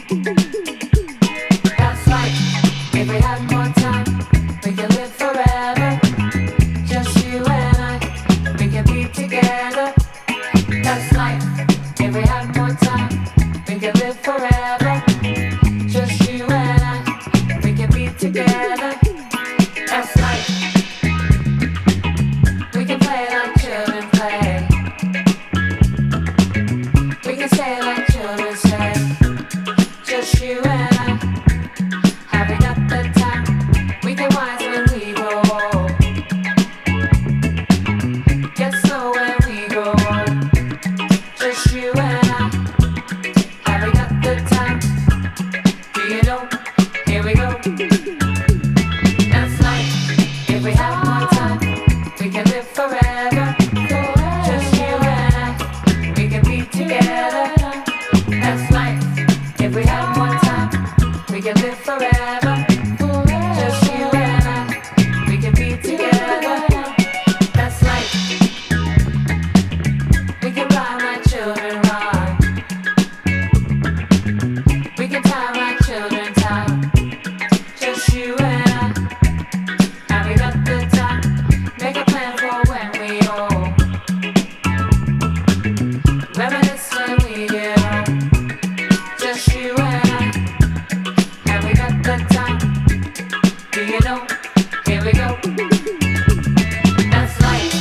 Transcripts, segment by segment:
That's life. If we had more time, we could live forever. Just you and I, we can be together. That's life. If we had more time, we could live forever. Just you and I, we can be together. That's life. We can play like children play. We can say like children say. Just you and I, having up the time. We get wise when we grow old. Get slow when we grow old. Just you and I, having up the time. Do you know? Here we go. That's life. If we have more time, we can live forever. Just you and I, we can be together. That's life. If we have more time, we can live forever. Just you and I, we can be together. That's life. We can rhyme like children rhyme. We can time like children time. Just you and I, having up the time. Make a plan for when we old. Reminisce when we get old. Just you and I, having up the time. Do you know? Here we go. That's life.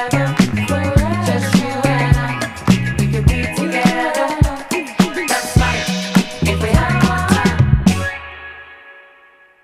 together.